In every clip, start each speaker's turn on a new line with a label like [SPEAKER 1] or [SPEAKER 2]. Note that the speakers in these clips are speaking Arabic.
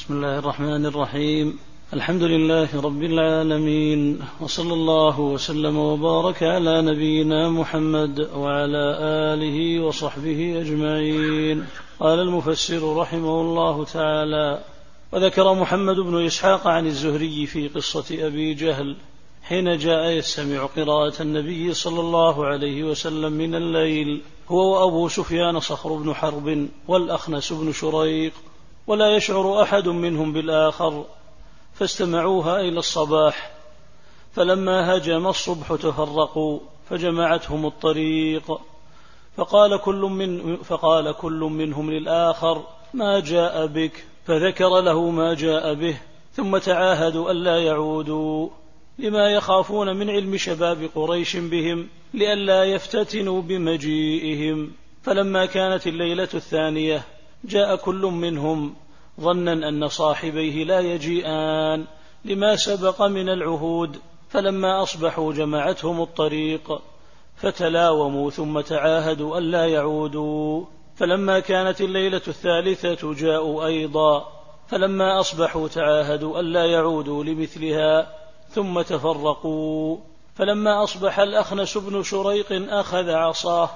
[SPEAKER 1] بسم الله الرحمن الرحيم. الحمد لله رب العالمين، وصلى الله وسلم وبارك على نبينا محمد وعلى آله وصحبه أجمعين. قال المفسر رحمه الله تعالى: وذكر محمد بن إسحاق عن الزهري في قصة أبي جهل حين جاء يستمع قراءة النبي صلى الله عليه وسلم من الليل، هو وأبو سفيان صخر بن حرب والأخنس بن شريق، ولا يشعر أحد منهم بالآخر، فاستمعوها إلى الصباح، فلما هجم الصبح تفرقوا فجمعتهم الطريق، فقال كل منهم للآخر: ما جاء بك؟ فذكر له ما جاء به، ثم تعاهدوا ألا يعودوا لما يخافون من علم شباب قريش بهم لئلا يفتتنوا بمجيئهم. فلما كانت الليلة الثانية جاء كل منهم ظنا أن صاحبيه لا يجيئان لما سبق من العهود، فلما أصبحوا جمعتهم الطريق فتلاوموا ثم تعاهدوا ألا يعودوا. فلما كانت الليلة الثالثة جاءوا أيضا، فلما أصبحوا تعاهدوا ألا يعودوا لمثلها ثم تفرقوا. فلما أصبح الأخنس بن شريق أخذ عصاه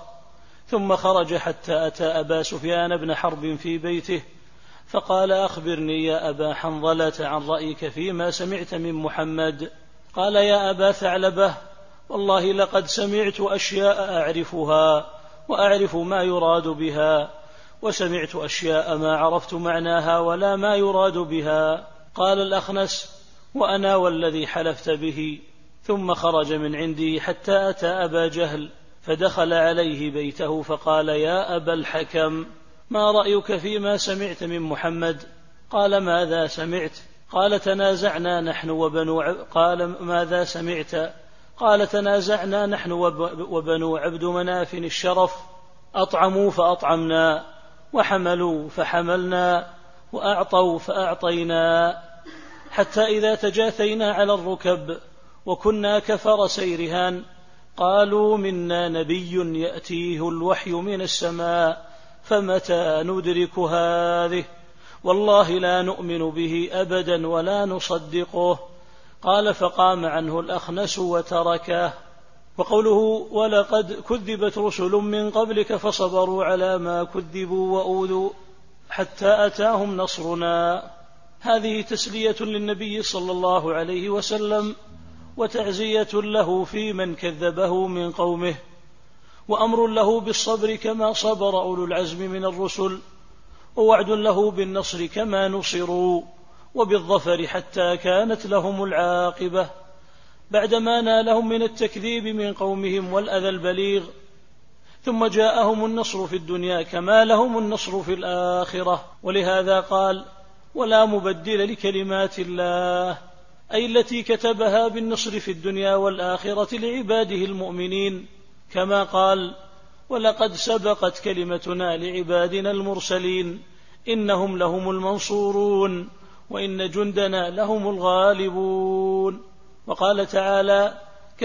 [SPEAKER 1] ثم خرج حتى أتى أبا سفيان بن حرب في بيته، فقال: أخبرني يا أبا حنظلة عن رأيك فيما سمعت من محمد. قال: يا أبا ثعلبة، والله لقد سمعت أشياء أعرفها وأعرف ما يراد بها، وسمعت أشياء ما عرفت معناها ولا ما يراد بها. قال الأخنس: وأنا والذي حلفت به. ثم خرج من عندي حتى أتى أبا جهل، فدخل عليه بيته فقال: يا أبا الحكم، ما رأيك فيما سمعت من محمد؟ قال: ماذا سمعت؟ قال: تنازعنا نحن وبنو قال: ماذا سمعت؟ قال: تنازعنا نحن وبنو عبد مناف الشرف، أطعموا فأطعمنا، وحملوا فحملنا، وأعطوا فأعطينا، حتى إذا تجاثينا على الركب وكنا كفرسي رهان قالوا: منا نبي يأتيه الوحي من السماء، فمتى ندرك هذه؟ والله لا نؤمن به أبدا ولا نصدقه. قال: فقام عنه الأخنس وتركه. وقوله: ولقد كذبت رسل من قبلك فصبروا على ما كذبوا وأوذوا حتى أتاهم نصرنا، هذه تسلية للنبي صلى الله عليه وسلم وتعزية له في من كذبه من قومه، وأمر له بالصبر كما صبر أولو العزم من الرسل، ووعد له بالنصر كما نصروا، وبالظفر حتى كانت لهم العاقبة بعدما نالهم من التكذيب من قومهم والأذى البليغ. ثم جاءهم النصر في الدنيا كما لهم النصر في الآخرة. ولهذا قال: ولا مبدل لكلمات الله، أي التي كتبها بالنصر في الدنيا والآخرة لعباده المؤمنين، كما قال: ولقد سبقت كلمتنا لعبادنا المرسلين إنهم لهم المنصورون وإن جندنا لهم الغالبون. وقال تعالى: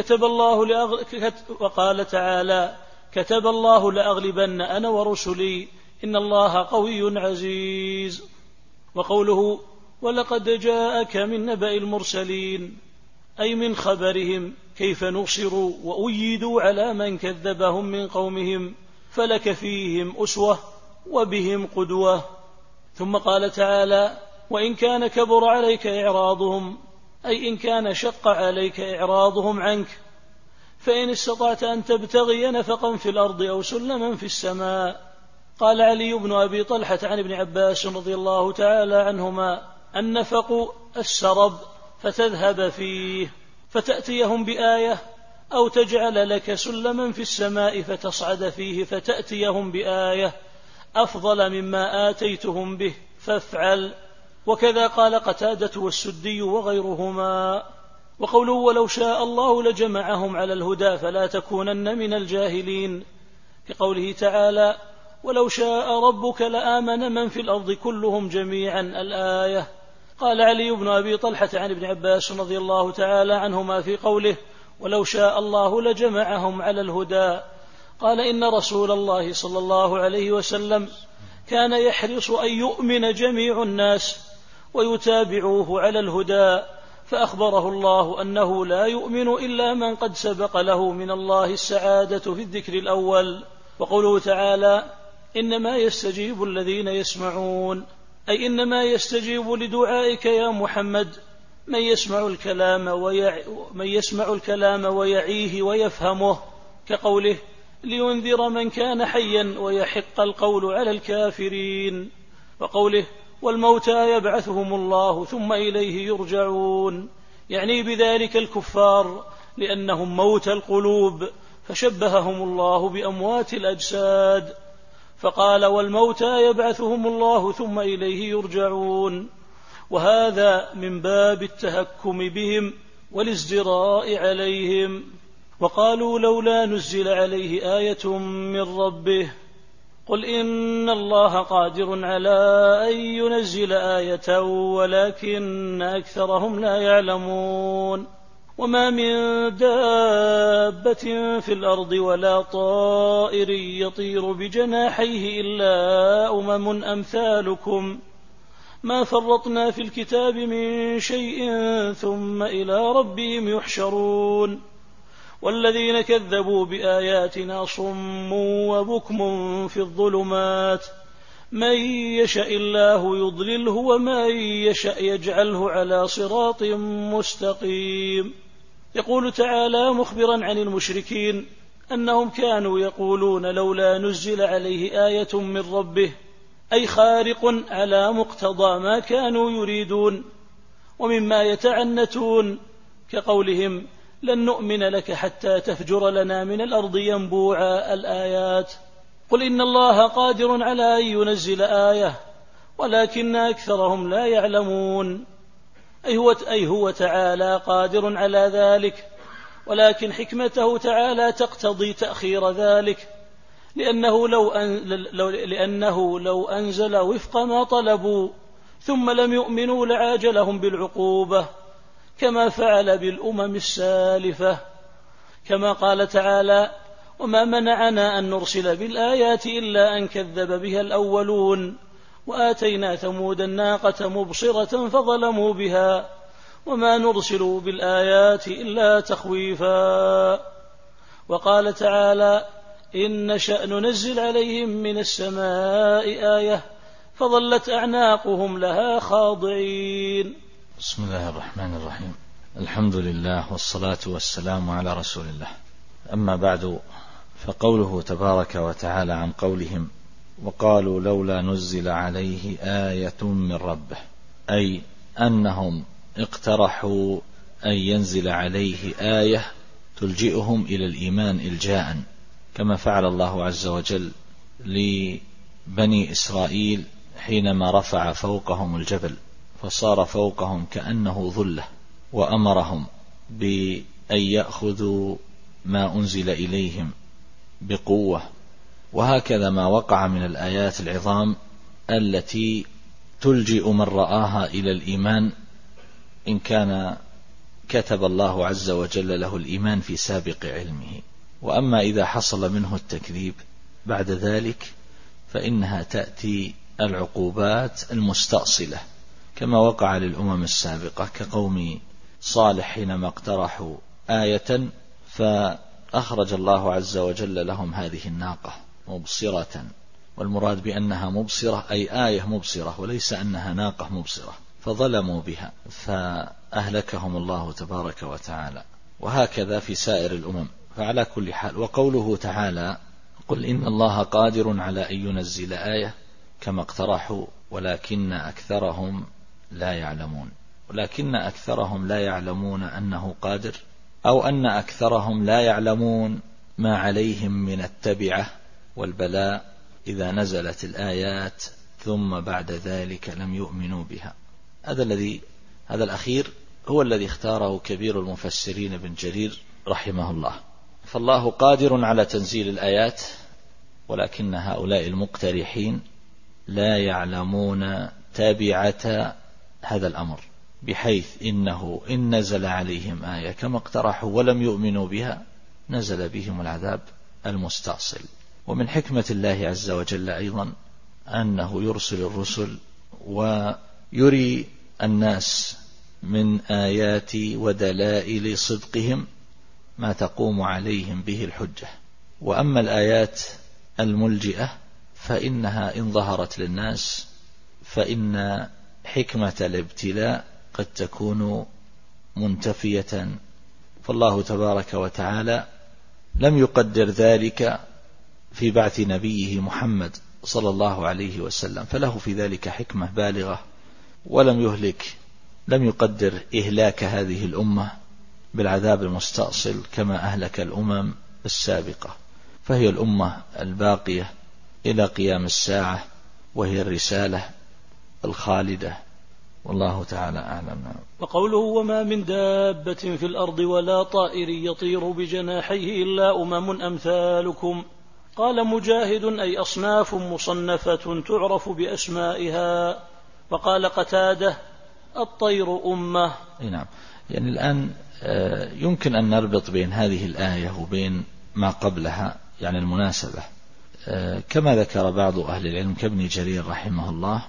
[SPEAKER 1] كتب الله لأغلبن أنا ورسلي إن الله قوي عزيز. وقوله: ولقد جاءك من نبأ المرسلين، أي من خبرهم كيف نصروا وأيدوا على من كذبهم من قومهم، فلك فيهم أسوة وبهم قدوة. ثم قال تعالى: وإن كان كبر عليك إعراضهم، أي إن كان شق عليك إعراضهم عنك، فإن استطعت أن تبتغي نفقا في الأرض أو سلما في السماء. قال علي بن أبي طلحة عن ابن عباس رضي الله تعالى عنهما: النفق السرب فتذهب فيه فتأتيهم بآية، أو تجعل لك سلما في السماء فتصعد فيه فتأتيهم بآية أفضل مما آتيتهم به فافعل. وكذا قال قتادة والسدي وغيرهما. وقوله: ولو شاء الله لجمعهم على الهدى فلا تكونن من الجاهلين، كقوله تعالى: ولو شاء ربك لآمن من في الأرض كلهم جميعا، الآية. قال علي بن أبي طلحة عن ابن عباس رضي الله تعالى عنهما في قوله: ولو شاء الله لجمعهم على الهدى، قال: إن رسول الله صلى الله عليه وسلم كان يحرص أن يؤمن جميع الناس ويتابعوه على الهدى، فأخبره الله أنه لا يؤمن إلا من قد سبق له من الله السعادة في الذكر الأول. وقوله تعالى: إنما يستجيب الذين يسمعون، أي إنما يستجيب لدعائك يا محمد من يسمع الكلام ويعيه ويفهمه، كقوله: لينذر من كان حيا ويحق القول على الكافرين. وقوله: والموتى يبعثهم الله ثم إليه يرجعون، يعني بذلك الكفار لأنهم موت القلوب، فشبههم الله بأموات الأجساد، فقال: والموتى يبعثهم الله ثم إليه يرجعون، وهذا من باب التهكم بهم والازدراء عليهم. وقالوا: لولا نزل عليه آية من ربه، قل إن الله قادر على أن ينزل آية ولكن أكثرهم لا يعلمون. وما من دابة في الأرض ولا طائر يطير بجناحيه إلا أمم أمثالكم ما فرطنا في الكتاب من شيء ثم إلى ربهم يحشرون. والذين كذبوا بآياتنا صم وبكم في الظلمات، من يشاء الله يضلله ومن يشاء يجعله على صراط مستقيم. يقول تعالى مخبرا عن المشركين أنهم كانوا يقولون: لولا نزل عليه آية من ربه، أي خارق على مقتضى ما كانوا يريدون. ومما يتعنتون كقولهم: لن نؤمن لك حتى تفجر لنا من الأرض ينبوعا، الآيات. قل إن الله قادر على أن ينزل آية ولكن أكثرهم لا يعلمون. أي هو تعالى قادر على ذلك، ولكن حكمته تعالى تقتضي تأخير ذلك، لأنه لو أنزل وفق ما طلبوا ثم لم يؤمنوا لعاجلهم بالعقوبة، كما فعل بالأمم السالفة، كما قال تعالى: وما منعنا أن نرسل بالآيات إلا أن كذب بها الأولون وآتينا ثمود الناقة مبصرة فظلموا بها وما نرسل بالآيات إلا تخويفا. وقال تعالى: إن نشأ ننزل عليهم من السماء آية فظلت أعناقهم لها خاضعين.
[SPEAKER 2] بسم الله الرحمن الرحيم. الحمد لله والصلاة والسلام على رسول الله. أما بعد، فقوله تبارك وتعالى عن قولهم: وقالوا لولا نزل عليه آية من ربه، أي أنهم اقترحوا أن ينزل عليه آية تلجئهم إلى الإيمان إلجاء، كما فعل الله عز وجل لبني إسرائيل حينما رفع فوقهم الجبل فصار فوقهم كأنه ظلة، وأمرهم بأن يأخذوا ما أنزل إليهم بقوة. وهكذا ما وقع من الآيات العظام التي تلجئ من رآها إلى الإيمان، إن كان كتب الله عز وجل له الإيمان في سابق علمه. وأما إذا حصل منه التكذيب بعد ذلك فإنها تأتي العقوبات المستأصلة، كما وقع للأمم السابقة كقوم صالح حينما اقترحوا آية فأخرج الله عز وجل لهم هذه الناقة مبصرة، والمراد بأنها مبصرة أي آية مبصرة، وليس أنها ناقة مبصرة، فظلموا بها فأهلكهم الله تبارك وتعالى. وهكذا في سائر الأمم. فعلى كل حال، وقوله تعالى: قل إن الله قادر على أن ينزل آية، كما اقترحوا، ولكن أكثرهم لا يعلمون. ولكن أكثرهم لا يعلمون أنه قادر، أو أن أكثرهم لا يعلمون ما عليهم من التبعة والبلاء إذا نزلت الآيات ثم بعد ذلك لم يؤمنوا بها. هذا الأخير هو الذي اختاره كبير المفسرين ابن جرير رحمه الله. فالله قادر على تنزيل الآيات، ولكن هؤلاء المقترحين لا يعلمون تابعة هذا الأمر، بحيث إنه إن نزل عليهم آية كما اقترحوا ولم يؤمنوا بها نزل بهم العذاب المستأصل. ومن حكمة الله عز وجل أيضا أنه يرسل الرسل ويري الناس من آيات ودلائل صدقهم ما تقوم عليهم به الحجة. وأما الآيات الملجئة فإنها إن ظهرت للناس فإن حكمة الابتلاء قد تكون منتفية، فالله تبارك وتعالى لم يقدر ذلك في بعث نبيه محمد صلى الله عليه وسلم، فله في ذلك حكمة بالغة، لم يقدر إهلاك هذه الأمة بالعذاب المستأصل كما أهلك الأمم السابقة، فهي الأمة الباقية إلى قيام الساعة، وهي الرسالة الخالدة، والله تعالى أعلم.
[SPEAKER 1] وقوله وما من دابة في الأرض ولا طائر يطير بجناحيه إلا أمم أمثالكم. قال مجاهد أي أصناف مصنفة تعرف بأسمائها. وقال قتادة الطير أمة.
[SPEAKER 2] نعم، يعني الآن يمكن أن نربط بين هذه الآية وبين ما قبلها، يعني المناسبة، كما ذكر بعض أهل العلم كابن جرير رحمه الله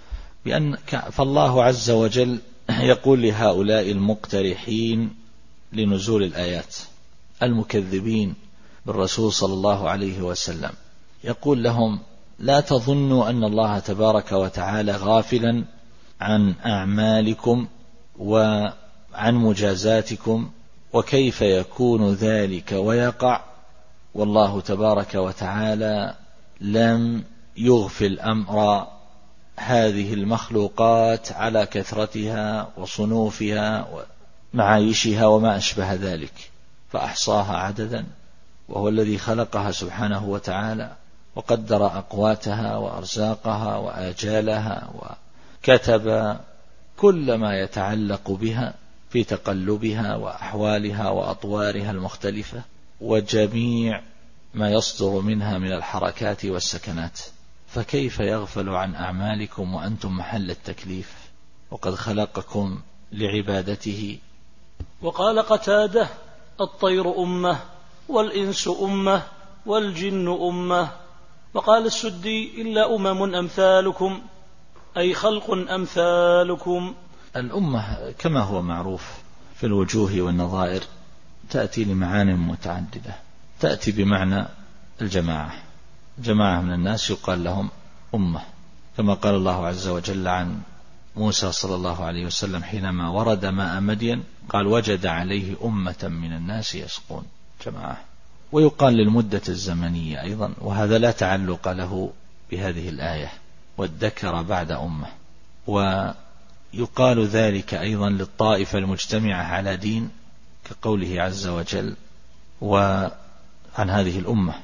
[SPEAKER 2] فالله عز وجل يقول لهؤلاء المقترحين لنزول الآيات المكذبين بالرسول صلى الله عليه وسلم، يقول لهم لا تظنوا أن الله تبارك وتعالى غافلا عن أعمالكم وعن مجازاتكم، وكيف يكون ذلك ويقع، والله تبارك وتعالى لم يغفل أمر هذه المخلوقات على كثرتها وصنوفها ومعايشها وما أشبه ذلك، فأحصاها عددا، وهو الذي خلقها سبحانه وتعالى وقدر أقواتها وأرزاقها وآجالها وكتب كل ما يتعلق بها في تقلبها وأحوالها وأطوارها المختلفة وجميع ما يصدر منها من الحركات والسكنات، فكيف يغفل عن أعمالكم وأنتم محل التكليف وقد خلقكم لعبادته.
[SPEAKER 1] وقال قتادة الطير أمة والإنس أمة والجن أمة. وقال السدي إلا أمم أمثالكم أي خلق أمثالكم.
[SPEAKER 2] الأمة كما هو معروف في الوجوه والنظائر تأتي لمعان متعددة، تأتي بمعنى الجماعة، جماعة من الناس يقال لهم أمة، كما قال الله عز وجل عن موسى صلى الله عليه وسلم حينما ورد ماء مدين قال وجد عليه أمة من الناس يسقون، جماعة. ويقال للمدة الزمنية أيضا، وهذا لا تعلق له بهذه الآية، والذكر بعد أمة. ويقال ذلك أيضا للطائفة المجتمعة على دين، كقوله عز وجل وعن هذه الأمة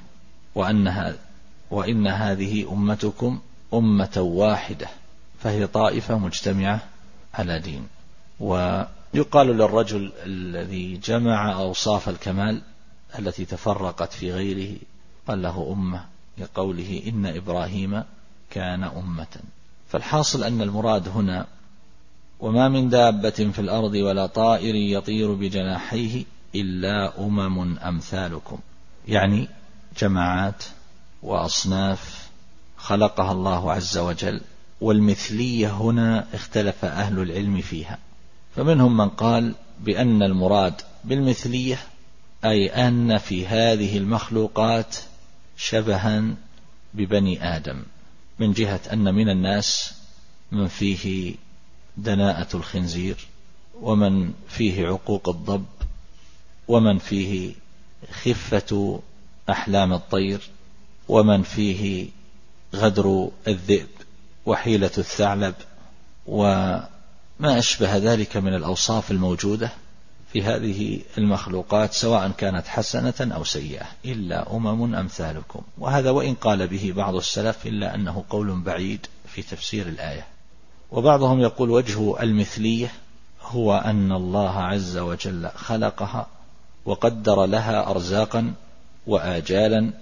[SPEAKER 2] وإن هذه أمتكم أمة واحدة، فهي طائفة مجتمعة على دين. ويقال للرجل الذي جمع أوصاف الكمال التي تفرقت في غيره قال له أمة، لقوله إن إبراهيم كان أمة. فالحاصل أن المراد هنا وما من دابة في الأرض ولا طائر يطير بجناحيه إلا أمم أمثالكم، يعني جماعات وأصناف خلقها الله عز وجل. والمثلية هنا اختلف أهل العلم فيها، فمنهم من قال بأن المراد بالمثلية أي أن في هذه المخلوقات شبها ببني آدم، من جهة أن من الناس من فيه دناءة الخنزير، ومن فيه عقوق الضب، ومن فيه خفة أحلام الطير، ومن فيه غدر الذئب وحيلة الثعلب، وما أشبه ذلك من الأوصاف الموجودة في هذه المخلوقات سواء كانت حسنة أو سيئة، إلا أمم أمثالكم. وهذا وإن قال به بعض السلف إلا أنه قول بعيد في تفسير الآية. وبعضهم يقول وجه المثلية هو أن الله عز وجل خلقها وقدر لها أرزاقا وآجالا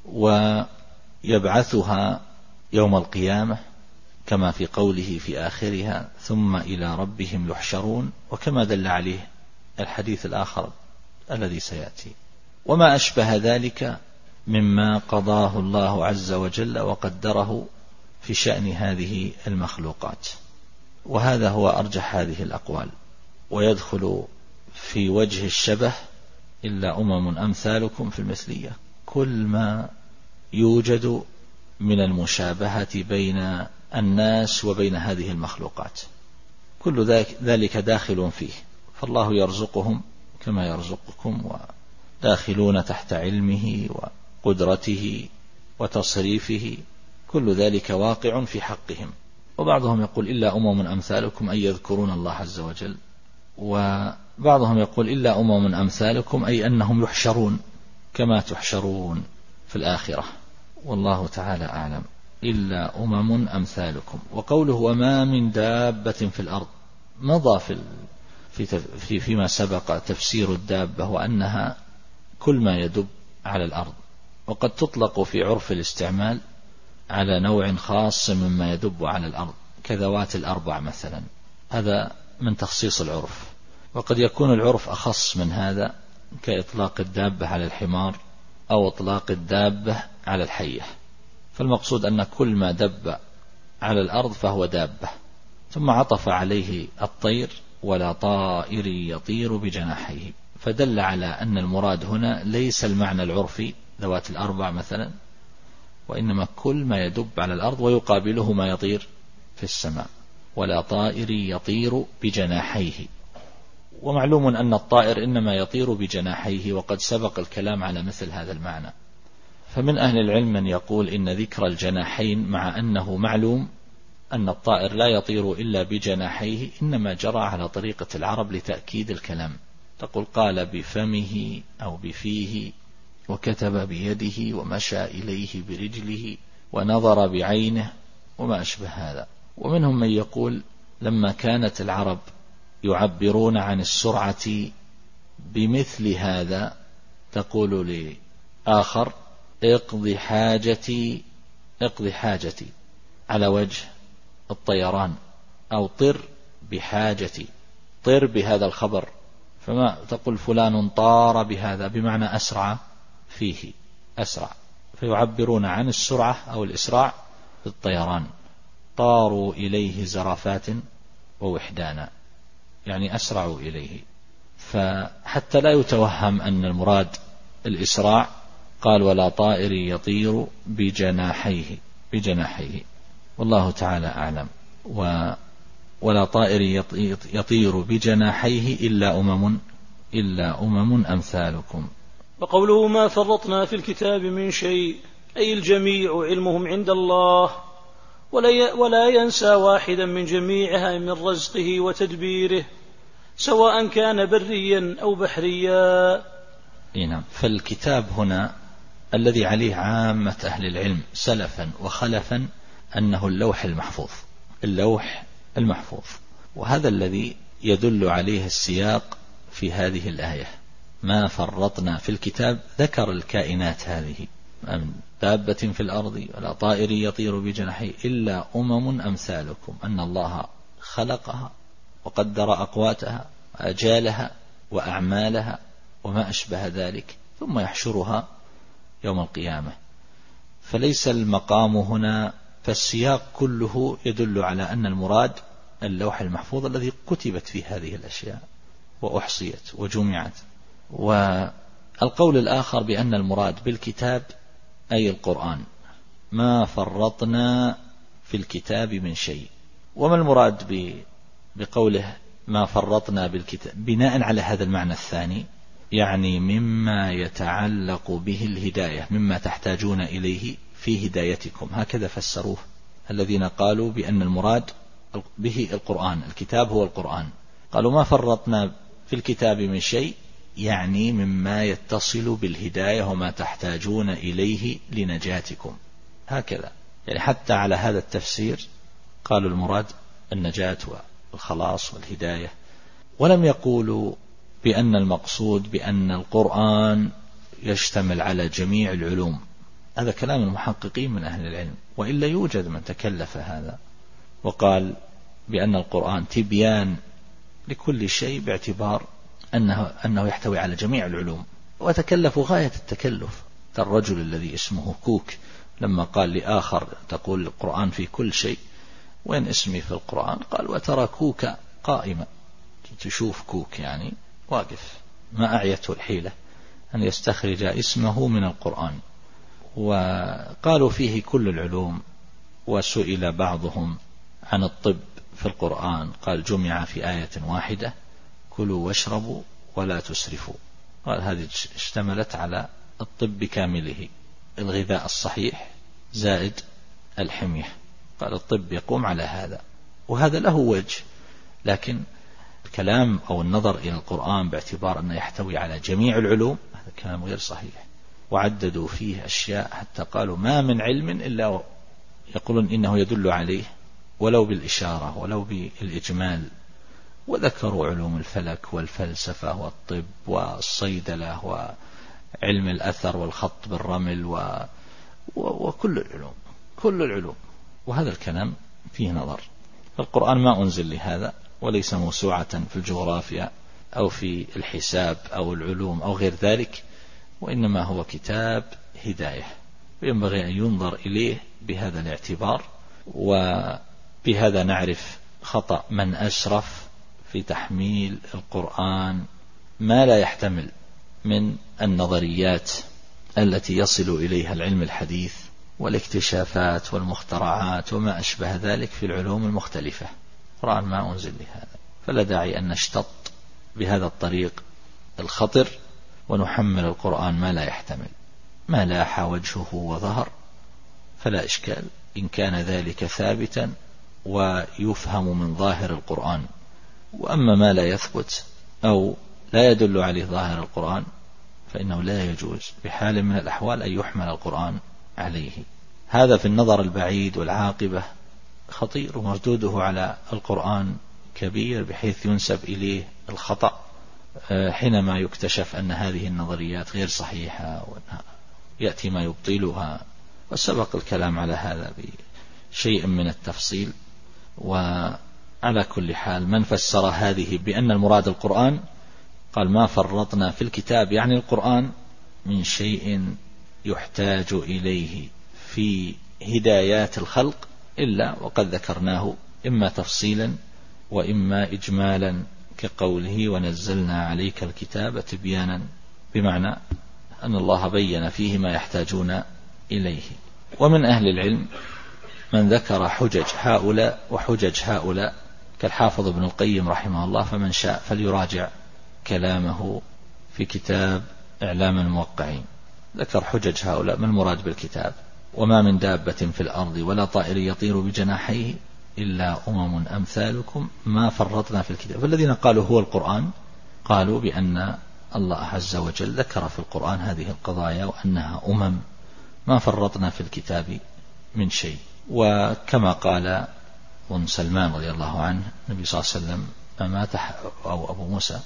[SPEAKER 2] ويبعثها يوم القيامة، كما في قوله في آخرها ثم إلى ربهم يحشرون، وكما دل عليه الحديث الآخر الذي سيأتي، وما أشبه ذلك مما قضاه الله عز وجل وقدره في شأن هذه المخلوقات. وهذا هو أرجح هذه الأقوال. ويدخل في وجه الشبه إلا أمم أمثالكم في المثلية كل ما يوجد من المشابهة بين الناس وبين هذه المخلوقات، كل ذلك داخل فيه، فالله يرزقهم كما يرزقكم، وداخلون تحت علمه وقدرته وتصريفه، كل ذلك واقع في حقهم. وبعضهم يقول إلا أمم أمثالكم أي يذكرون الله عز وجل، وبعضهم يقول إلا أمم أمثالكم أي أنهم يحشرون كما تحشرون في الآخرة، والله تعالى أعلم. إلا أمم أمثالكم. وقوله وما من دابة في الأرض، مضى فيما سبق تفسير الدابة وأنها كل ما يدب على الأرض، وقد تطلق في عرف الاستعمال على نوع خاص مما يدب على الأرض كذوات الأربع مثلا، هذا من تخصيص العرف. وقد يكون العرف أخص من هذا كإطلاق الدابة على الحمار أو إطلاق الدابة على الحية، فالمقصود أن كل ما دب على الأرض فهو دابة. ثم عطف عليه الطير ولا طائر يطير بجناحيه، فدل على أن المراد هنا ليس المعنى العرفي ذوات الأربع مثلا، وإنما كل ما يدب على الأرض ويقابله ما يطير في السماء، ولا طائر يطير بجناحيه. ومعلوم أن الطائر إنما يطير بجناحيه، وقد سبق الكلام على مثل هذا المعنى. فمن أهل العلم من يقول إن ذكر الجناحين مع أنه معلوم أن الطائر لا يطير إلا بجناحيه إنما جرى على طريقة العرب لتأكيد الكلام، تقول قال بفمه أو بفيه، وكتب بيده، ومشى إليه برجله، ونظر بعينه، وما أشبه هذا. ومنهم من يقول لما كانت العرب يعبرون عن السرعة بمثل هذا، تقول لآخر اقضي حاجتي على وجه الطيران، أو طر بحاجتي، طر بهذا الخبر، فما تقول فلان طار بهذا بمعنى أسرع فيه، أسرع، فيعبرون عن السرعة أو الإسراع بالطيران. طاروا إليه زرافات ووحدانا، يعني أسرعوا إليه. فحتى لا يتوهم أن المراد الإسراع قال ولا طائر يطير بجناحيه، والله تعالى أعلم. ولا طائر يطير بجناحيه إلا أمم أمثالكم.
[SPEAKER 1] وقوله ما فرطنا في الكتاب من شيء أي الجميع علمهم عند الله، ولا ينسى واحدا من جميعها من رزقه وتدبيره، سواء كان بريا أو بحريا.
[SPEAKER 2] نعم. فالكتاب هنا الذي عليه عامة أهل العلم سلفا وخلفا أنه اللوح المحفوظ، وهذا الذي يدل عليه السياق في هذه الآية. ما فرطنا في الكتاب، ذكر الكائنات هذه من دابة في الأرض ولا طائر يطير بجناحيه إلا أمم أمثالكم، أن الله خلقها وقدر أقواتها وأجالها وأعمالها وما أشبه ذلك، ثم يحشرها يوم القيامة. فليس المقام هنا، فالسياق كله يدل على أن المراد اللوح المحفوظ الذي كتبت فيه هذه الأشياء وأحصيت وجمعت. والقول الآخر بأن المراد بالكتاب أي القرآن، ما فرطنا في الكتاب من شيء. وما المراد بقوله ما فرطنا بالكتاب بناء على هذا المعنى الثاني؟ يعني مما يتعلق به الهداية، مما تحتاجون إليه في هدايتكم، هكذا فسروه الذين قالوا بأن المراد به القرآن، الكتاب هو القرآن. قالوا ما فرطنا في الكتاب من شيء، يعني مما يتصل بالهداية وما تحتاجون إليه لنجاتكم، هكذا. يعني حتى على هذا التفسير قالوا المراد النجاة والخلاص والهداية، ولم يقولوا بأن المقصود بأن القرآن يشتمل على جميع العلوم. هذا كلام المحققين من أهل العلم، وإلا يوجد من تكلف هذا وقال بأن القرآن تبيان لكل شيء باعتبار أنه يحتوي على جميع العلوم، وتكلفوا غاية التكلف. الرجل الذي اسمه كوك لما قال لآخر تقول القرآن في كل شيء، وين اسمي في القرآن؟ قال وترى كوك قائمة، تشوف كوك يعني واقف، ما أعيته الحيلة أن يستخرج اسمه من القرآن. وقالوا فيه كل العلوم. وسئل بعضهم عن الطب في القرآن قال جمع في آية واحدة كلوا واشربوا ولا تسرفوا. قال هذه اشتملت على الطب بكامله، الغذاء الصحيح زائد الحمية. قال الطب يقوم على هذا، وهذا له وجه، لكن الكلام أو النظر إلى القرآن باعتبار أنه يحتوي على جميع العلوم هذا كلام غير صحيح. وعددوا فيه أشياء حتى قالوا ما من علم إلا يقولون إنه يدل عليه ولو بالإشارة ولو بالإجمال. وذكروا علوم الفلك والفلسفة والطب والصيدلة وعلم الأثر والخط بالرمل وكل العلوم، كل العلوم. وهذا الكلام فيه نظر. القرآن ما أنزل لهذا، وليس موسوعة في الجغرافيا أو في الحساب أو العلوم أو غير ذلك، وإنما هو كتاب هداية، وينبغي أن ينظر إليه بهذا الاعتبار. وبهذا نعرف خطأ من أسرف في تحميل القرآن ما لا يحتمل من النظريات التي يصل إليها العلم الحديث والاكتشافات والمخترعات وما أشبه ذلك في العلوم المختلفة. القرآن ما أنزل لهذا، فلا داعي أن نشتط بهذا الطريق الخطر ونحمل القرآن ما لا يحتمل. ما لاح وجهه وظهر فلا إشكال إن كان ذلك ثابتا ويفهم من ظاهر القرآن. وأما ما لا يثبت أو لا يدل عليه ظاهر القرآن فإنه لا يجوز بحال من الأحوال أن يحمل القرآن عليه. هذا في النظر البعيد والعاقبة خطير، ومردوده على القرآن كبير بحيث ينسب إليه الخطأ حينما يكتشف أن هذه النظريات غير صحيحة ويأتي ما يبطلها. وسبق الكلام على هذا بشيء من التفصيل. وعلى كل حال من فسر هذه بأن المراد القرآن قال ما فرطنا في الكتاب، يعني القرآن، من شيء يحتاج إليه في هدايات الخلق إلا وقد ذكرناه إما تفصيلا وإما إجمالا، كقوله ونزلنا عليك الكتاب تبيانا، بمعنى أن الله بين فيه ما يحتاجون إليه. ومن أهل العلم من ذكر حجج هؤلاء وحجج هؤلاء كالحافظ ابن القيم رحمه الله، فمن شاء فليراجع كلامه في كتاب إعلام الموقعين. ذكر حجج هؤلاء ما المراد بالكتاب: وما من دابة في الأرض ولا طائر يطير بجناحيه إلا أمثالكم ما فرطنا في الكتاب. فالذين قالوا هو القرآن قالوا بأن الله عز وجل ذكر في القرآن هذه القضايا وأنها ما فرطنا في الكتاب من شيء. وكما قال ابن سلمان رضي الله عنه النبي صلى الله عليه وسلم مات، أو أبو موسى،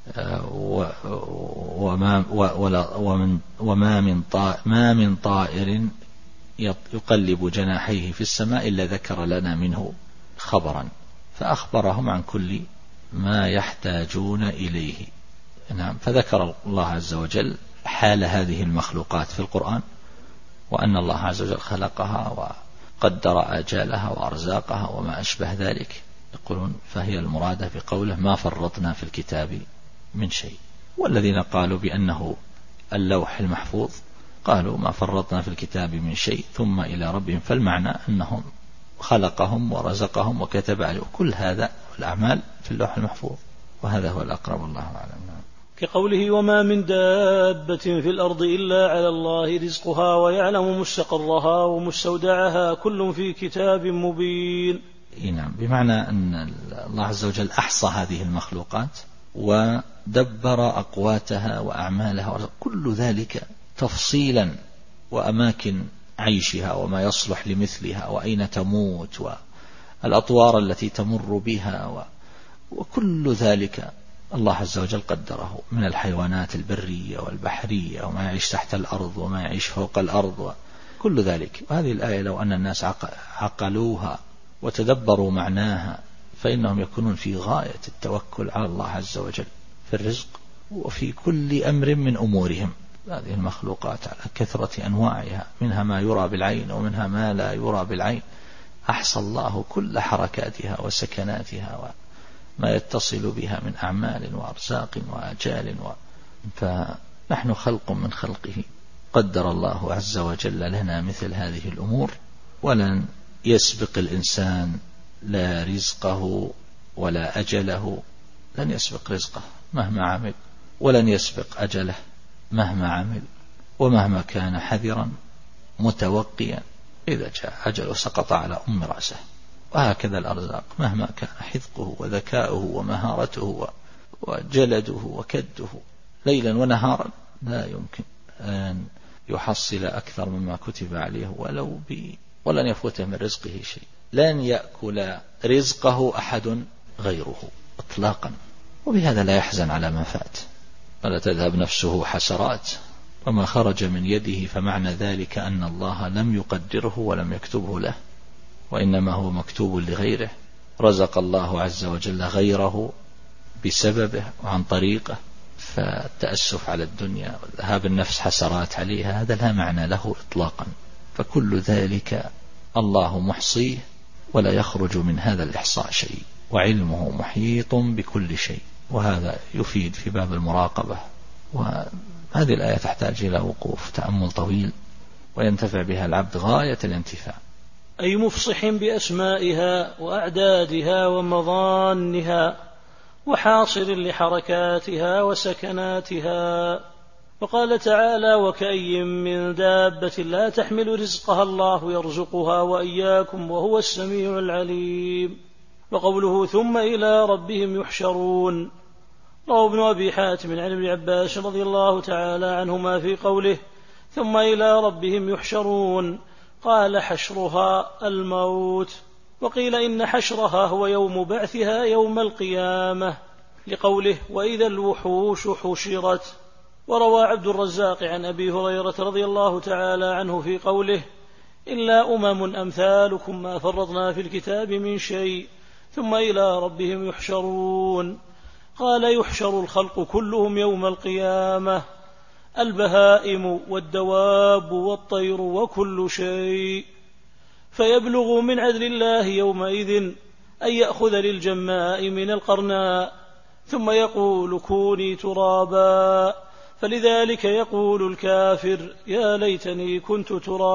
[SPEAKER 2] ما من طائر يقلب جناحيه في السماء إلا ذكر لنا منه خبرا، فأخبرهم عن كل ما يحتاجون إليه. نعم. فذكر الله عز وجل حال هذه المخلوقات في القرآن، وأن الله عز وجل خلقها وقدر آجالها وأرزاقها وما أشبه ذلك، يقولون فهي المرادة بقوله ما فرطنا في الكتاب من شيء. والذين قالوا بأنه اللوح المحفوظ قالوا ما فرطنا في الكتاب من شيء ثم إلى ربهم، فالمعنى أنهم خلقهم ورزقهم وكتب عليهم كل هذا الأعمال في اللوح المحفوظ، وهذا هو الأقرب الله أعلم.
[SPEAKER 1] كقوله وما من دابة في الأرض إلا على الله رزقها ويعلم مستقرها ومستودعها كل في كتاب مبين.
[SPEAKER 2] نعم، بمعنى أن الله عز وجل أحصى هذه المخلوقات ودبر أقواتها وأعمالها كل ذلك تفصيلا، وأماكن عيشها وما يصلح لمثلها وأين تموت والأطوار التي تمر بها، وكل ذلك الله عز وجل قدره من الحيوانات البرية والبحرية وما يعيش تحت الأرض وما يعيش فوق الأرض وكل ذلك. وهذه الآية لو أن الناس عقلوها وتدبروا معناها فإنهم يكونون في غاية التوكل على الله عز وجل في الرزق وفي كل أمر من أمورهم. هذه المخلوقات على كثرة أنواعها، منها ما يرى بالعين ومنها ما لا يرى بالعين، أحصى الله كل حركاتها وسكناتها وما يتصل بها من أعمال وأرزاق وآجال فنحن خلق من خلقه. قدر الله عز وجل لنا مثل هذه الأمور، ولن يسبق الإنسان لا رزقه ولا أجله، لن يسبق رزقه مهما عمل، ولن يسبق أجله مهما عمل، ومهما كان حذرا متوقيا إذا جاء أجله سقط على أم رأسه. وهكذا الأرزاق مهما كان حذقه وذكاؤه ومهارته وجلده وكده ليلا ونهارا لا يمكن أن يحصل أكثر مما كتب عليه ولن يفوته من رزقه شيء. لن يأكل رزقه أحد غيره إطلاقا، وبهذا لا يحزن على ما فات ولا تذهب نفسه حسرات. وما خرج من يده فمعنى ذلك أن الله لم يقدره ولم يكتبه له، وإنما هو مكتوب لغيره. رزق الله عز وجل غيره بسببه وعن طريقه، فالتأسف على الدنيا وذهاب النفس حسرات عليها هذا لا معنى له إطلاقا. فكل ذلك الله محصيه ولا يخرج من هذا الإحصاء شيء، وعلمه محيط بكل شيء. وهذا يفيد في باب المراقبة. وهذه الآية تحتاج إلى وقوف تأمل طويل وينتفع بها العبد غاية الانتفاع.
[SPEAKER 1] أي مفصح بأسمائها وأعدادها ومظانها وحاصر لحركاتها وسكناتها. وقال تعالى: وكأي من دابة لا تحمل رزقها الله يرزقها وإياكم وهو السميع العليم. وقوله: ثم إلى ربهم يحشرون. روى ابن أبي حاتم عن ابن عباس رضي الله تعالى عنهما في قوله: ثم إلى ربهم يحشرون، قال: حشرها الموت. وقيل إن حشرها هو يوم بعثها يوم القيامة، لقوله: وإذا الوحوش حشرت. وروى عبد الرزاق عن أبي هريرة رضي الله تعالى عنه في قوله: إلا أمثالكم ما فرطنا في الكتاب من شيء ثم إلى ربهم يحشرون. قال: يحشر الخلق كلهم يوم القيامة، البهائم والدواب والطير وكل شيء، فيبلغ من عدل الله يومئذ أن يأخذ للجماء من القرناء ثم يقول: كوني ترابا. فلذلك يقول الكافر: يا ليتني كنت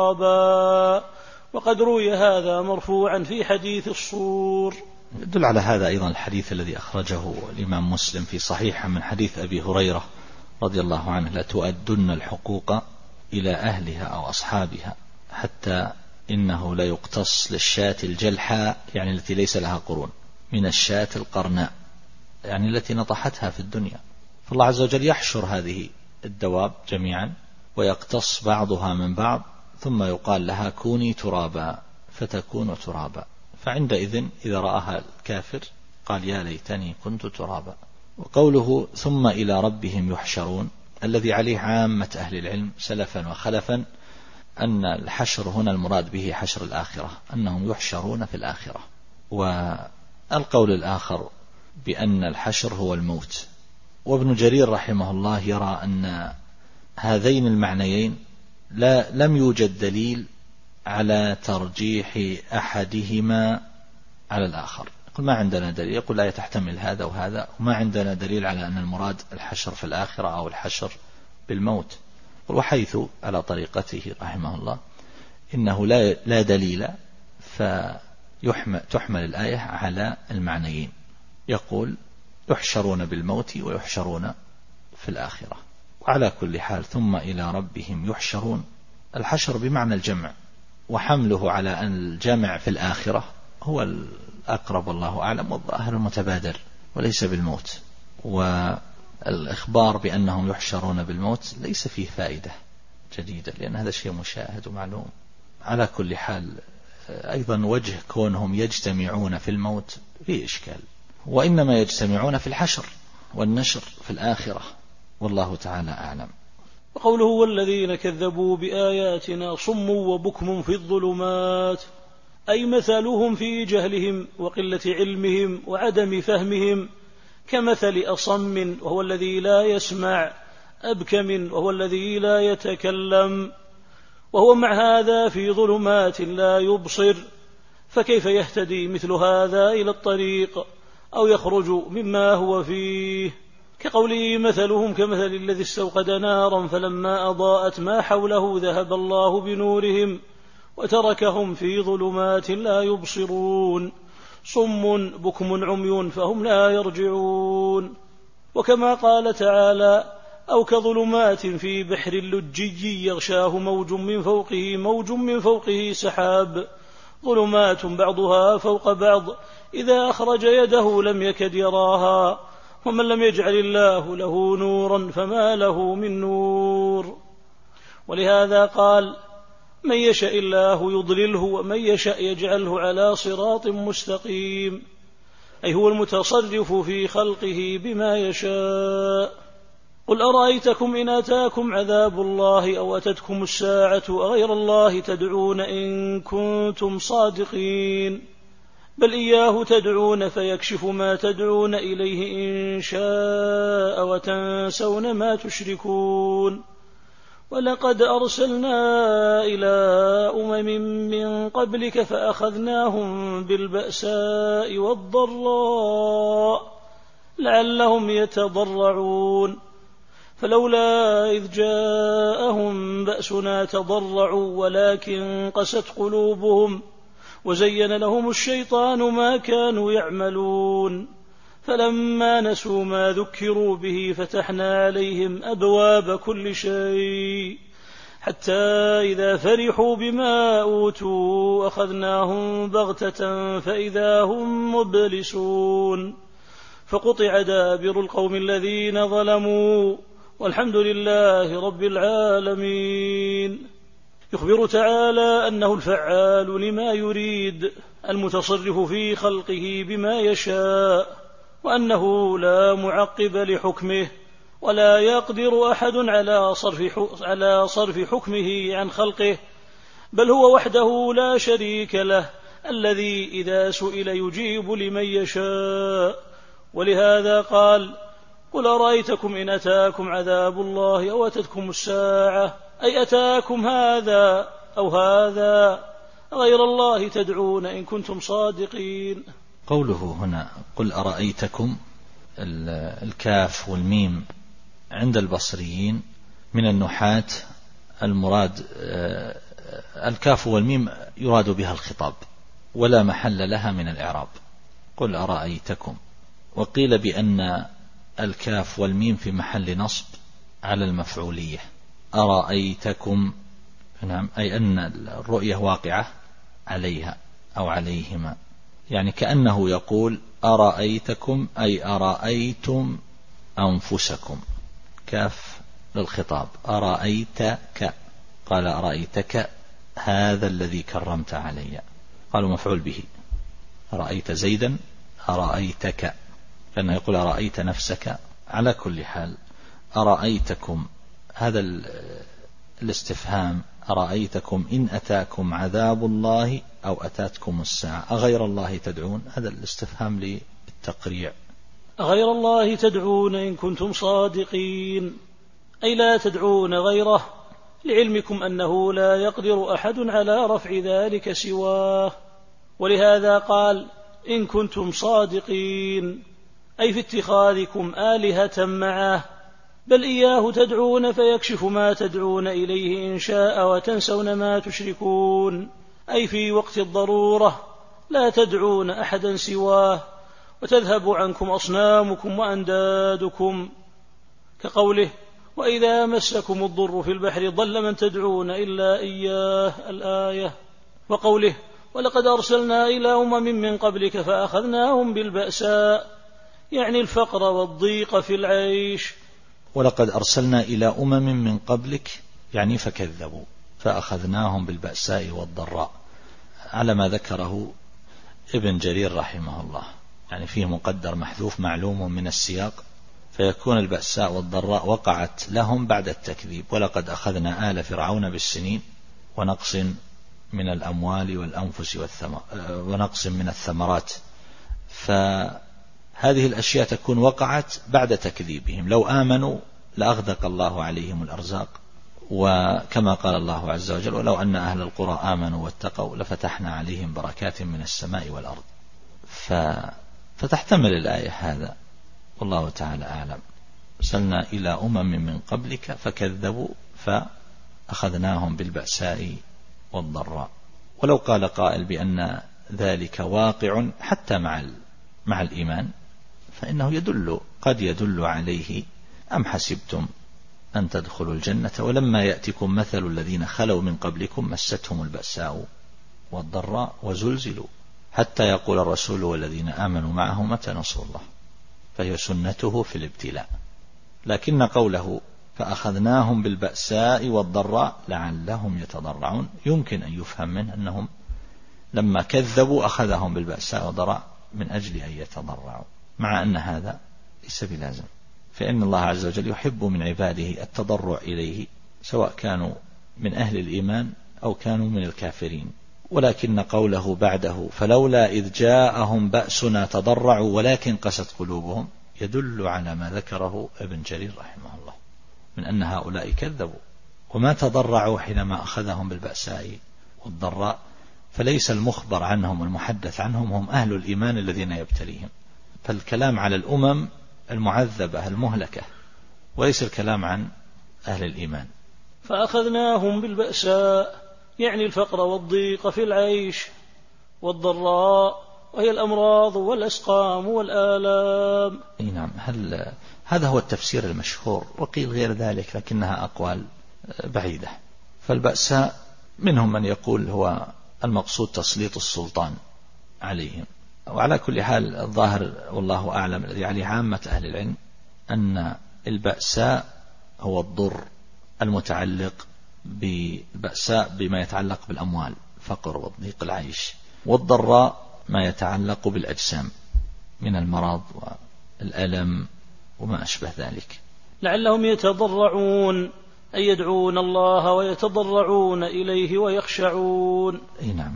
[SPEAKER 1] ترابا. وقد روي هذا مرفوعا في حديث الصور.
[SPEAKER 2] يدل على هذا أيضا الحديث الذي أخرجه الإمام مسلم في صحيحه من حديث أبي هريرة رضي الله عنه: لا تؤدن الحقوق إلى أهلها أو أصحابها، حتى إنه لا يقتص للشاة الجلحاء، يعني التي ليس لها قرون، من الشاة القرناء، يعني التي نطحتها في الدنيا. فالله عز وجل يحشر هذه الدواب جميعا ويقتص بعضها من بعض، ثم يقال لها: كوني ترابا، فتكون ترابا. فعندئذ إذا رآها الكافر قال: يا ليتني كنت ترابا. وقوله: ثم إلى ربهم يحشرون، الذي عليه عامة أهل العلم سلفا وخلفا أن الحشر هنا المراد به حشر الآخرة، أنهم يحشرون في الآخرة. والقول الآخر بأن الحشر هو الموت. وابن جرير رحمه الله يرى أن هذين المعنيين لم يوجد دليل على ترجيح أحدهما على الآخر. يقول: ما عندنا دليل. يقول: لا تحتمل هذا وهذا، وما عندنا دليل على أن المراد الحشر في الآخرة أو الحشر بالموت. وحيث على طريقته رحمه الله إنه لا دليل، فتحمل الآية على المعنيين. يقول: يحشرون بالموت ويحشرون في الآخرة. وعلى كل حال ثم إلى ربهم يحشرون، الحشر بمعنى الجمع، وحمله على أن الجمع في الآخرة هو الأقرب والله أعلم، والظاهر المتبادر وليس بالموت. والإخبار بأنهم يحشرون بالموت ليس فيه فائدة جديدة، لأن هذا شيء مشاهد ومعلوم. على كل حال أيضا وجه كونهم يجتمعون في الموت فيه إشكال، وإنما يجتمعون في الحشر والنشر في الآخرة، والله تعالى أعلم.
[SPEAKER 1] وقوله: والذين كذبوا بآياتنا صم وبكم في الظلمات، أي مثلهم في جهلهم وقلة علمهم وعدم فهمهم كمثل أصم وهو الذي لا يسمع، أبكم وهو الذي لا يتكلم، وهو مع هذا في ظلمات لا يبصر، فكيف يهتدي مثل هذا إلى الطريق أو يخرج مما هو فيه؟ كقوله مثلهم كمثل الذي استوقد نارا فلما أضاءت ما حوله ذهب الله بنورهم وتركهم في ظلمات لا يبصرون صم بكم عمي فهم لا يرجعون. وكما قال تعالى أو كظلمات في بحر لجي يغشاه موج من فوقه سحاب ظلمات بعضها فوق بعض إذا أخرج يده لم يكد يراها ومن لم يجعل الله له نورا فما له من نور. ولهذا قال من يشاء الله يضلله ومن يشاء يجعله على صراط مستقيم، أي هو المتصرف في خلقه بما يشاء. قل أرأيتكم إن أتاكم عذاب الله أو أتتكم الساعة أغير الله تدعون إن كنتم صادقين، بل إياه تدعون فيكشف ما تدعون إليه إن شاء وتنسون ما تشركون. ولقد أرسلنا إلى من قبلك فأخذناهم بالبأساء والضراء لعلهم يتضرعون، فلولا إذ جاءهم بأسنا تضرعوا ولكن قست قلوبهم وزين لهم الشيطان ما كانوا يعملون، فلما نسوا ما ذكروا به فتحنا عليهم أبواب كل شيء حتى إذا فرحوا بما أوتوا أخذناهم بغتة فإذا هم مبلسون، فقطع دابر القوم الذين ظلموا والحمد لله رب العالمين. يخبر تعالى أنه الفعال لما يريد المتصرف في خلقه بما يشاء، وأنه لا معقب لحكمه ولا يقدر أحد على صرف حكمه عن خلقه، بل هو وحده لا شريك له الذي إذا سئل يجيب لمن يشاء. ولهذا قال قل أرأيتكم إن أتاكم عذاب الله أو أتتكم الساعة، أي أتاكم هذا أو هذا غير الله تدعون إن كنتم صادقين.
[SPEAKER 2] قوله هنا قل أرأيتكم، الكاف والميم عند البصريين من النحاة المراد الكاف والميم يراد بها الخطاب ولا محل لها من الإعراب، قل أرأيتكم. وقيل بأن الكاف والميم في محل نصب على المفعولية، أرأيتكم نعم، أي أن الرؤية واقعة عليها أو عليهما، يعني كأنه يقول أرأيتكم أي أرأيتم أنفسكم، كاف للخطاب. أرأيتك قال أرأيتك هذا الذي كرمت علي، قالوا مفعول به. رأيت زيدا أرأيتك، لأنه يقول أرأيت نفسك. على كل حال أرأيتكم هذا الاستفهام، أرأيتكم إن أتاكم عذاب الله أو أتاتكم الساعة أغير الله تدعون، هذا الاستفهام للتقريع.
[SPEAKER 1] أغير الله تدعون إن كنتم صادقين، أي لا تدعون غيره، لعلمكم أنه لا يقدر أحد على رفع ذلك سواه. ولهذا قال إن كنتم صادقين، أي في اتخاذكم آلهة معه، بل إياه تدعون فيكشف ما تدعون إليه إن شاء وتنسون ما تشركون، أي في وقت الضرورة لا تدعون أحدا سواه وتذهب عنكم أصنامكم وأندادكم، كقوله وإذا مسكم الضر في البحر ضل من تدعون إلا إياه الآية. وقوله ولقد أرسلنا إلى من قبلك فأخذناهم بالبأساء، يعني الفقر والضيق في العيش.
[SPEAKER 2] ولقد أرسلنا إلى من قبلك يعني فكذبوا، فأخذناهم بالبأساء والضراء، على ما ذكره ابن جرير رحمه الله، يعني فيه مقدر محذوف معلوم من السياق، فيكون البأساء والضراء وقعت لهم بعد التكذيب. ولقد أخذنا آل فرعون بالسنين ونقص من الأموال والأنفس ونقص من الثمرات، فهذه الأشياء تكون وقعت بعد تكذيبهم. لو آمنوا لأغدق الله عليهم الأرزاق وكما قال الله عز وجل ولو أن أهل القرى آمنوا واتقوا لفتحنا عليهم بركات من السماء والأرض. فتحتمل الآية هذا، والله تعالى أعلم. أرسلنا إلى من قبلك فكذبوا فأخذناهم بالبأساء والضراء. ولو قال قائل بأن ذلك واقع حتى مع الإيمان فإنه قد يدل عليه أم حسبتم أن تدخلوا الجنة ولما يأتكم مثل الذين خلوا من قبلكم مستهم البأساء والضراء وزلزلوا حتى يقول الرسول والذين آمنوا معه متى نصر الله، فهي سنته في الابتلاء. لكن قوله فأخذناهم بالبأساء والضراء لعلهم يتضرعون يمكن أن يفهم منه أنهم لما كذبوا أخذهم بالبأساء والضراء من أجل أن يتضرعوا، مع أن هذا ليس بلازم، فإن الله عز وجل يحب من عباده التضرع إليه سواء كانوا من أهل الإيمان أو كانوا من الكافرين. ولكن قوله بعده فلولا إذ جاءهم بأسنا تضرعوا ولكن قست قلوبهم يدل على ما ذكره ابن جرير رحمه الله من أن هؤلاء كذبوا وما تضرعوا حينما أخذهم بالبأساء والضراء، فليس المخبر عنهم والمحدث عنهم هم أهل الإيمان الذين يبتليهم، فالكلام على الأمم المعذبة المهلكة وليس الكلام عن أهل الإيمان.
[SPEAKER 1] فأخذناهم بالبأساء يعني الفقر والضيق في العيش، والضراء وهي الأمراض والأسقام والآلام.
[SPEAKER 2] نعم، هذا هو التفسير المشهور، وقيل غير ذلك لكنها أقوال بعيدة. فالبأساء منهم من يقول هو المقصود تسليط السلطان عليهم، وعلى كل حال الظاهر والله أعلم الذي عليه عامة أهل العلم أن البأساء هو الضر المتعلق بالبأساء بما يتعلق بالأموال، فقر وضيق العيش، والضراء ما يتعلق بالأجسام من المرض والألم وما أشبه ذلك.
[SPEAKER 1] لعلهم يتضرعون أي يدعون الله ويتضرعون إليه ويخشعون.
[SPEAKER 2] نعم،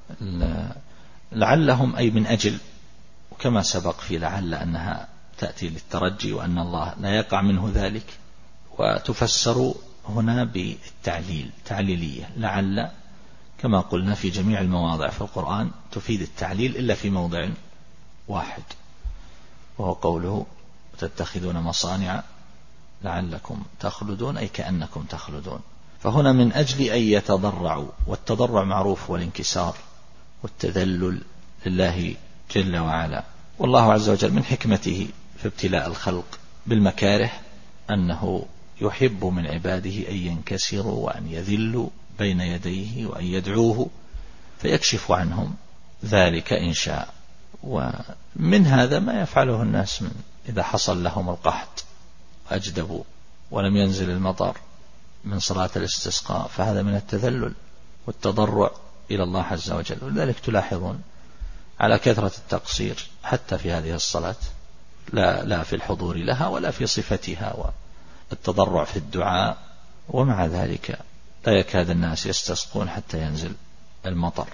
[SPEAKER 2] لعلهم أي من أجل، وكما سبق في لعل أنها تأتي للترجي وأن الله لا يقع منه ذلك، وتفسر هنا بالتعليل تعليلية. لعل كما قلنا في جميع المواضع في القرآن تفيد التعليل إلا في موضع واحد، وهو قوله تتخذون مصانع لعلكم تخلدون أي كأنكم تخلدون. فهنا من أجل أن يتضرعوا، والتضرع معروف والانكسار والتذلل لله جل وعلا. والله عز وجل من حكمته في ابتلاء الخلق بالمكاره أنه يحب من عباده أن ينكسروا وأن يذلوا بين يديه وأن يدعوه فيكشف عنهم ذلك إن شاء. ومن هذا ما يفعله الناس من إذا حصل لهم القحط أجدبوا ولم ينزل المطر من صلاة الاستسقاء، فهذا من التذلل والتضرع إلى الله عز وجل. ولذلك تلاحظون على كثرة التقصير حتى في هذه الصلاة، لا في الحضور لها ولا في صفتها، والتضرع في الدعاء، ومع ذلك لا يكاد الناس يستسقون حتى ينزل المطر.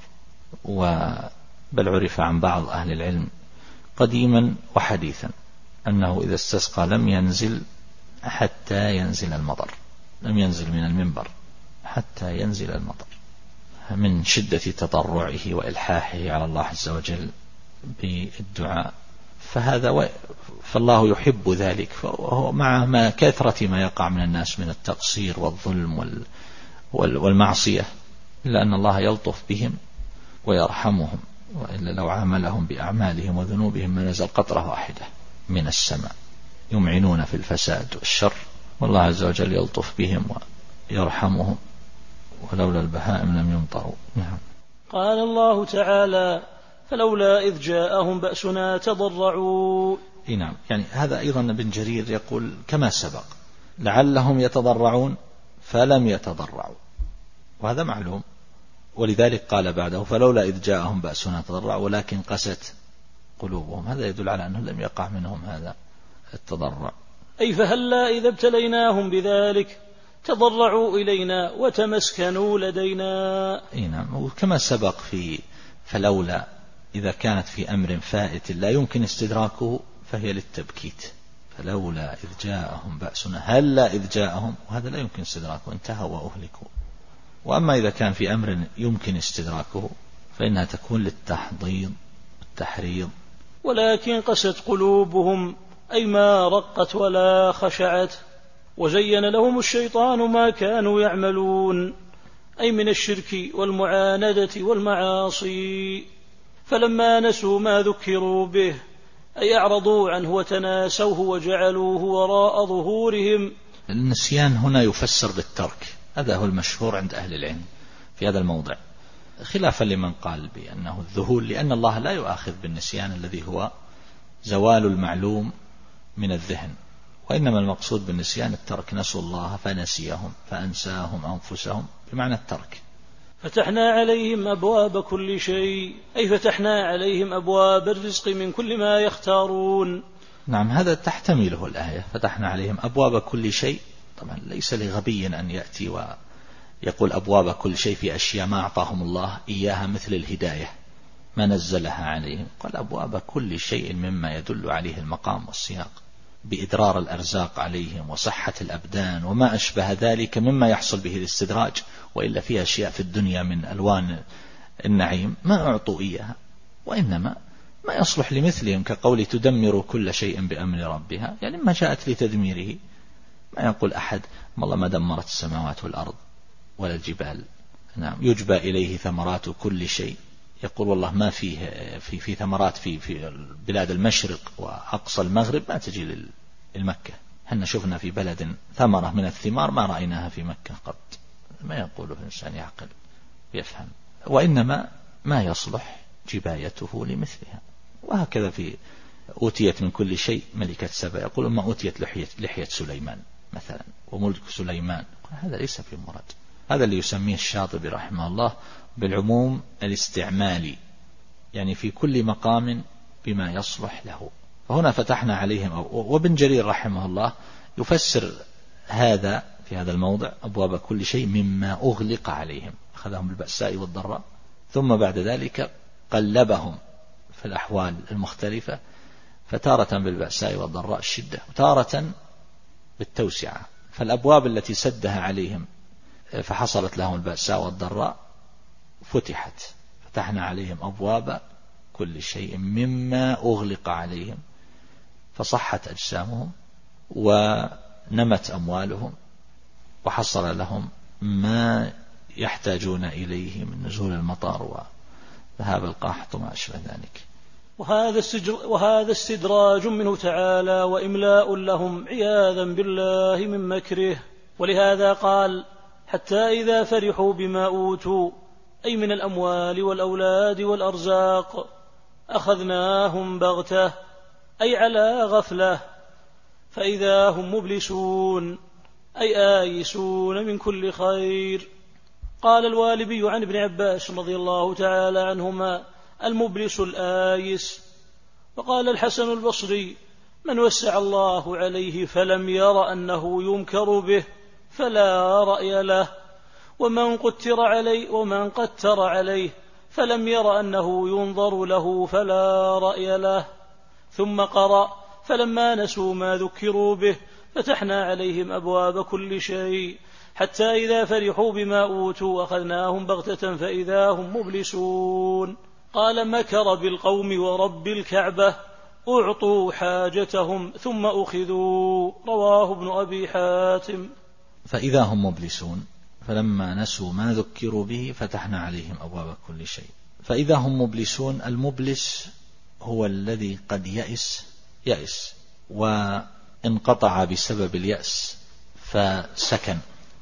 [SPEAKER 2] بل عرف عن بعض أهل العلم قديما وحديثا أنه إذا استسقى لم ينزل حتى ينزل المطر، لم ينزل من المنبر حتى ينزل المطر، من شدة تضرعه وإلحاحه على الله عز وجل بالدعاء. فالله يحب ذلك، مع ما كثرة ما يقع من الناس من التقصير والظلم والمعصية، إلا أن الله يلطف بهم ويرحمهم، وإلا لو عاملهم بأعمالهم وذنوبهم ما نزل قطرة واحدة من السماء، يمعنون في الفساد والشر، والله عز وجل يلطف بهم ويرحمهم، ولولا البهائم لم يمطروا. نعم.
[SPEAKER 1] قال الله تعالى فلولا إذ جاءهم بأسنا تضرعوا.
[SPEAKER 2] نعم، يعني هذا أيضا ابن جرير يقول كما سبق لعلهم يتضرعون فلم يتضرعوا، وهذا معلوم، ولذلك قال بعده فلولا إذ جاءهم بأسنا تضرعوا ولكن قست قلوبهم. هذا يدل على أنه لم يقع منهم هذا التضرع.
[SPEAKER 1] أي فهلا إذا ابتليناهم بذلك تضرعوا إلينا وتمسكنوا لدينا.
[SPEAKER 2] نعم، وكما سبق في فلولا إذا كانت في أمر فائت لا يمكن استدراكه فهي للتبكيت، فلولا إذ جاءهم بأسنا هلا إذ جاءهم، وهذا لا يمكن استدراكه، انتهوا وأهلكوا. وأما إذا كان في أمر يمكن استدراكه فإنها تكون للتحضيض والتحريض.
[SPEAKER 1] ولكن قست قلوبهم، أي ما رقت ولا خشعت، وزين لهم الشيطان ما كانوا يعملون، أي من الشرك والمعاندة والمعاصي. فلما نسوا ما ذكروا به، أي أعرضوا عنه وتناسوه وجعلوه وراء ظهورهم.
[SPEAKER 2] النسيان هنا يفسر بالترك، هذا هو المشهور عند أهل العلم في هذا الموضع، خلافا لمن قال بأنه الذهول، لأن الله لا يؤاخذ بالنسيان الذي هو زوال المعلوم من الذهن، وإنما المقصود بالنسيان الترك، نسوا الله فنسيهم فأنساهم أنفسهم، بمعنى الترك.
[SPEAKER 1] فتحنا عليهم أبواب كل شيء، أي فتحنا عليهم أبواب الرزق من كل ما يختارون.
[SPEAKER 2] نعم، هذا تحتمله الآية، فتحنا عليهم أبواب كل شيء. طبعا ليس لغبي أن يأتي ويقول أبواب كل شيء في أشياء ما أعطاهم الله إياها، مثل الهداية ما نزلها عليهم، قال أبواب كل شيء مما يدل عليه المقام والسياق، بإدرار الأرزاق عليهم وصحة الأبدان وما أشبه ذلك مما يحصل به الاستدراج. وإلا فيها أشياء في الدنيا من ألوان النعيم ما أعطوا إياها، وإنما ما يصلح لمثلهم، كقول تدمر كل شيء بأمر ربها، يعني ما جاءت لتدميره. ما يقول أحد والله ما دمرت السماوات والأرض ولا الجبال. نعم، يجبى إليه ثمرات كل شيء، يقول والله ما فيه في ثمرات في بلاد المشرق وأقصى المغرب ما تجي للمكة، حنا شفنا في بلد ثمرة من الثمار ما رأيناها في مكة قط. ما يقوله إنسان يعقل يفهم، وإنما ما يصلح جبايته لمثلها. وهكذا في أوتيت من كل شيء ملكة سبأ، يقول ما أوتيت لحية سليمان مثلا وملك سليمان، هذا ليس في مراد. هذا اللي يسميه الشاطبي رحمه الله بالعموم الاستعمالي، يعني في كل مقام بما يصلح له. فهنا فتحنا عليهم، وابن جرير رحمه الله يفسر هذا في هذا الموضع أبواب كل شيء مما أغلق عليهم، أخذهم بالبأساء والضراء، ثم بعد ذلك قلبهم في الأحوال المختلفة، فتارة بالبأساء والضراء الشدة، وتارة بالتوسعة. فالأبواب التي سدها عليهم فحصلت لهم البأساء والضراء فتحت، فتحنا عليهم أبواب كل شيء مما أغلق عليهم، فصحت أجسامهم ونمت أموالهم، وحصل لهم ما يحتاجون إليه من نزول المطار وذهاب القحط وما أشبه ذلك.
[SPEAKER 1] وهذا استدراج منه تعالى وإملاء لهم عياذا بالله من مكره. ولهذا قال حتى إذا فرحوا بما أوتوا، أي من الأموال والأولاد والأرزاق، أخذناهم بغتة، أي على غفلة، فإذا هم مبلسون، أي آيسون من كل خير. قال الوالبي عن ابن عباس رضي الله تعالى عنهما المبلس الآيس. وقال الحسن البصري من وسع الله عليه فلم ير أنه يمكر به فلا رأي له، ومن قتر عليه فلم ير أنه ينظر له فلا رأي له. ثم قرأ فلما نسوا ما ذكروا به فتحنا عليهم أبواب كل شيء حتى إذا فرحوا بما أوتوا أخذناهم بغتة فإذا هم مبلسون. قال مكر بالقوم ورب الكعبة، أعطوا حاجتهم ثم أخذوا. رواه ابن أبي حاتم.
[SPEAKER 2] فإذا هم مبلسون، فلما نسوا ما ذكروا به فتحنا عليهم أبواب كل شيء. فإذا هم مبلسون، المبلس هو الذي قد يأس وانقطع بسبب اليأس فسكن،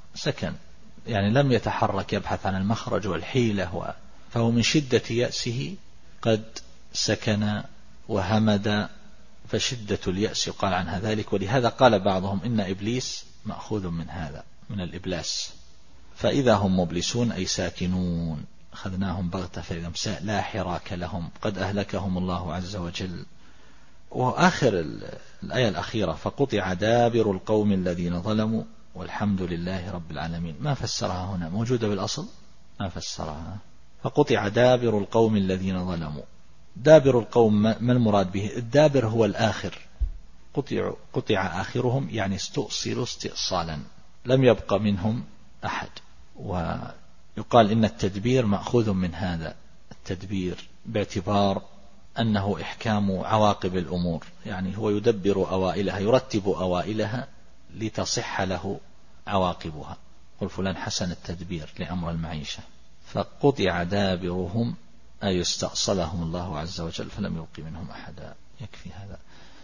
[SPEAKER 2] يعني لم يتحرك يبحث عن المخرج والحيلة، فهو من شدة يأسه قد سكن وهمد، فشدة اليأس يقال عنها ذلك. ولهذا قال بعضهم إن إبليس مأخوذ من هذا، من الإبلاس. فإذا هم مبلسون أي ساكنون، أخذناهم بغتة فإذا لا حراك لهم، قد أهلكهم الله عز وجل. وآخر الآية الأخيرة فقطع دابر القوم الذين ظلموا والحمد لله رب العالمين، ما فسرها هنا، موجودة بالأصل ما فسرها. فقطع دابر القوم الذين ظلموا. دابر القوم ما المراد به؟ الدابر هو الآخر، قطع آخرهم يعني استؤصلوا استئصالا، لم يبق منهم أحد. ويقال إن التدبير مأخوذ من هذا التدبير باعتبار أنه إحكام عواقب الأمور، يعني هو يدبر أوائلها، يرتب أوائلها لتصح له عواقبها. قل فلان حسن التدبير لأمر المعيشة. فقطع دابرهم أي استأصلهم الله عز وجل فلم يبق منهم أحدا. يكفي هذا.